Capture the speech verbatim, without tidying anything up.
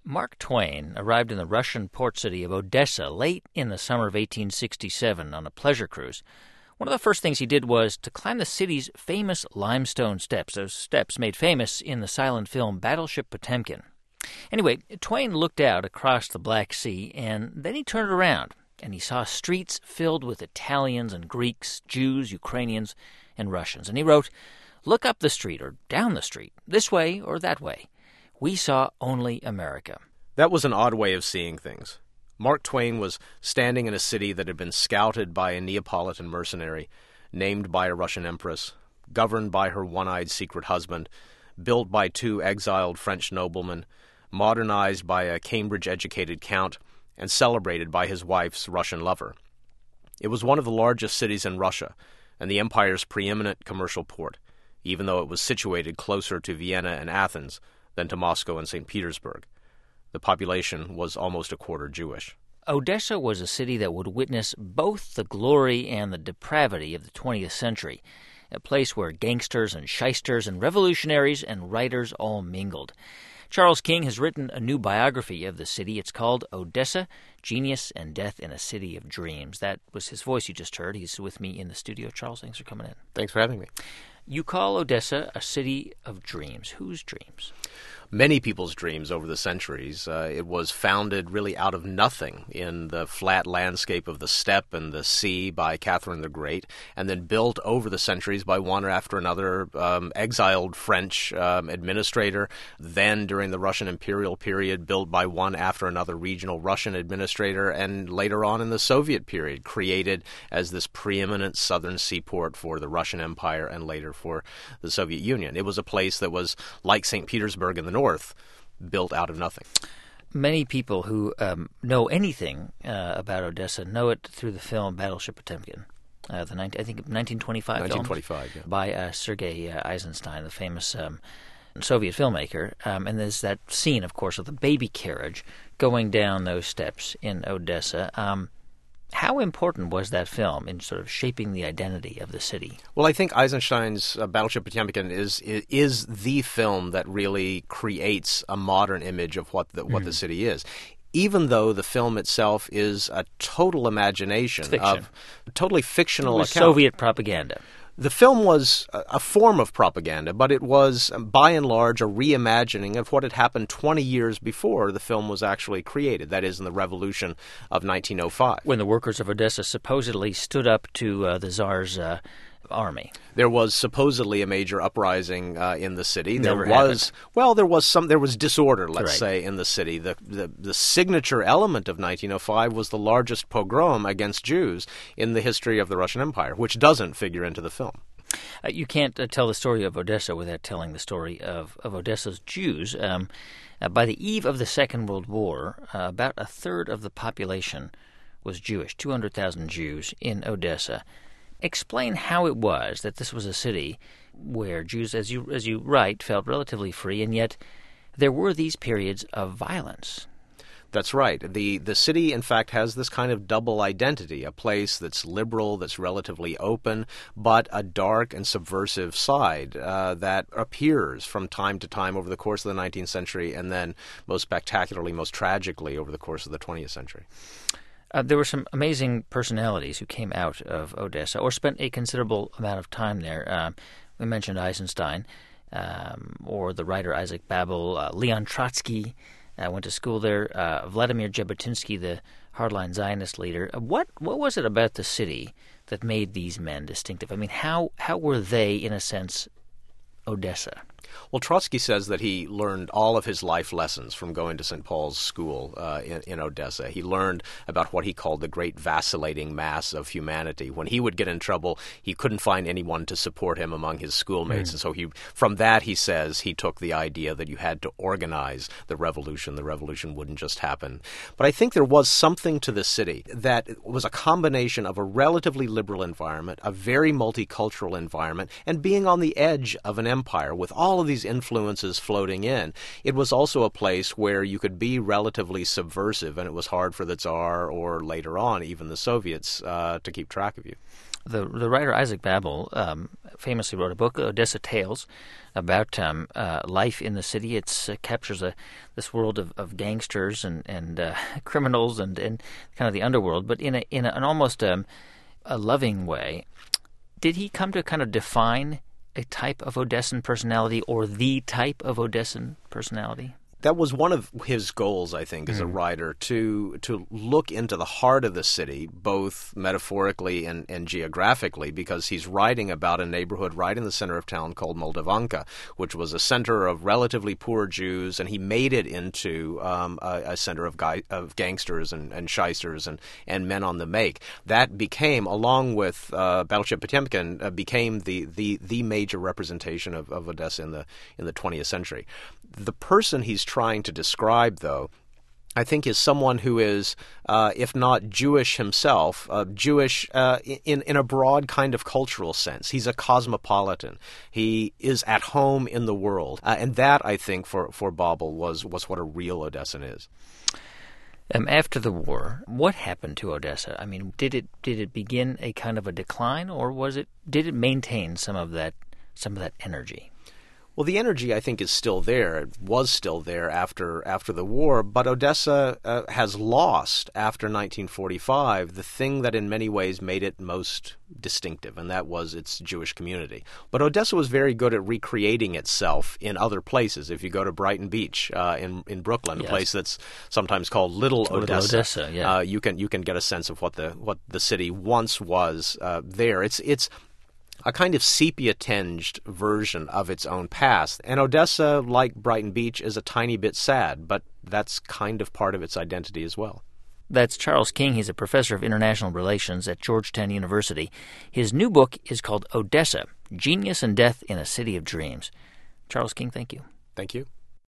Mark Twain arrived in the Russian port city of Odessa late in the summer of eighteen sixty-seven on a pleasure cruise. One of the first things he did was to climb the city's famous limestone steps, those steps made famous in the silent film Battleship Potemkin. Anyway, Twain looked out across the Black Sea, and then he turned around, and he saw streets filled with Italians and Greeks, Jews, Ukrainians, and Russians. And he wrote, "Look up the street or down the street, this way or that way. We saw only America." That was an odd way of seeing things. Mark Twain was standing in a city that had been scouted by a Neapolitan mercenary, named by a Russian empress, governed by her one-eyed secret husband, built by two exiled French noblemen, modernized by a Cambridge-educated count, and celebrated by his wife's Russian lover. It was one of the largest cities in Russia, and the empire's preeminent commercial port, even though it was situated closer to Vienna and Athens than to Moscow and Saint Petersburg. The population was almost a quarter Jewish. Odessa was a city that would witness both the glory and the depravity of the twentieth century, a place where gangsters and shysters and revolutionaries and writers all mingled. Charles King has written a new biography of the city. It's called Odessa, Genius and Death in a City of Dreams. That was his voice you just heard. He's with me in the studio. Charles, thanks for coming in. Thanks for having me. You call Odessa a city of dreams. Whose dreams? Many people's dreams over the centuries. Uh, it was founded really out of nothing in the flat landscape of the steppe and the sea by Catherine the Great, and then built over the centuries by one after another um, exiled French um, administrator, then during the Russian imperial period built by one after another regional Russian administrator, and later on in the Soviet period created as this preeminent southern seaport for the Russian Empire and later for the Soviet Union. It was a place that was like Saint Petersburg in the north, built out of nothing. Many people who um, know anything uh, about Odessa know it through the film Battleship Potemkin, uh, the nineteen, I think nineteen twenty-five nineteen twenty-five, film yeah. by uh, Sergei uh, Eisenstein, the famous um, Soviet filmmaker. Um, and there's that scene, of course, of the baby carriage going down those steps in Odessa. Um, How important was that film in sort of shaping the identity of the city? Well, I think Eisenstein's uh, Battleship Potemkin is, is is the film that really creates a modern image of what the, what mm. the city is. Even though the film itself is a total imagination of totally fictional it was account. Soviet propaganda. The film was a form of propaganda, but it was, by and large, a reimagining of what had happened twenty years before the film was actually created, that is, in the Revolution of nineteen oh five. When the workers of Odessa supposedly stood up to uh, the Tsar's uh, army. There was supposedly a major uprising uh, in the city. There Never was, happened. well, there was some, there was disorder, let's Right. say, in the city. The, the the signature element of nineteen oh five was the largest pogrom against Jews in the history of the Russian Empire, which doesn't figure into the film. Uh, you can't uh, tell the story of Odessa without telling the story of, of Odessa's Jews. Um, uh, by the eve of the Second World War, uh, about a third of the population was Jewish, two hundred thousand Jews in Odessa. Explain how it was that this was a city where Jews, as you as you write, felt relatively free, and yet there were these periods of violence. That's right. The the city, in fact, has this kind of double identity, a place that's liberal, that's relatively open, but a dark and subversive side uh, that appears from time to time over the course of the nineteenth century, and then most spectacularly, most tragically, over the course of the twentieth century. Uh, there were some amazing personalities who came out of Odessa or spent a considerable amount of time there. Uh, we mentioned Eisenstein, um, or the writer Isaac Babel, uh, Leon Trotsky. I went to school there. Uh, Vladimir Jabotinsky, the hardline Zionist leader. Uh, what what was it about the city that made these men distinctive? I mean, how how were they, in a sense, Odessa? Well, Trotsky says that he learned all of his life lessons from going to Saint Paul's school uh, in, in Odessa. He learned about what he called the great vacillating mass of humanity. When he would get in trouble, he couldn't find anyone to support him among his schoolmates. Mm. And so he, from that, he says, he took the idea that you had to organize the revolution. The revolution wouldn't just happen. But I think there was something to the city that was a combination of a relatively liberal environment, a very multicultural environment, and being on the edge of an empire with all all of these influences floating in. It was also a place where you could be relatively subversive, and it was hard for the Tsar or later on even the Soviets uh, to keep track of you. The the writer Isaac Babel um, famously wrote a book, Odessa Tales, about um, uh, life in the city. It uh, captures a this world of, of gangsters and and uh, criminals and, and kind of the underworld, but in a in a, an almost um, a loving way. Did he come to kind of define a type of Odessan personality or the type of Odessan personality? That was one of his goals, I think, as a writer, to to look into the heart of the city, both metaphorically and, and geographically, because he's writing about a neighborhood right in the center of town called Moldavanka, which was a center of relatively poor Jews, and he made it into um, a, a center of, guy, of gangsters and, and shysters and, and men on the make. That became, along with uh, Battleship Potemkin, uh, became the, the, the major representation of, of Odessa in the in the twentieth century. The person he's trying to describe, though, I think is someone who is, uh, if not Jewish himself, uh, Jewish uh, in, in a broad kind of cultural sense. He's a cosmopolitan. He is at home in the world. Uh, and that, I think, for, for Babel was, was what a real Odessan is. Um, after the war, what happened to Odessa? I mean, did it did it begin a kind of a decline, or was it did it maintain some of that some of that energy? Well, the energy, I think, is still there. It was still there after after the war, but Odessa uh, has lost, after nineteen forty-five, the thing that in many ways made it most distinctive, and that was its Jewish community. But Odessa was very good at recreating itself in other places. If you go to Brighton Beach uh, in in Brooklyn, yes. a place that's sometimes called Little Odessa, Little Odessa yeah. uh, you can you can get a sense of what the what the city once was uh, there. It's it's a kind of sepia-tinged version of its own past. And Odessa, like Brighton Beach, is a tiny bit sad, but that's kind of part of its identity as well. That's Charles King. He's a professor of international relations at Georgetown University. His new book is called Odessa, Genius and Death in a City of Dreams. Charles King, thank you. Thank you.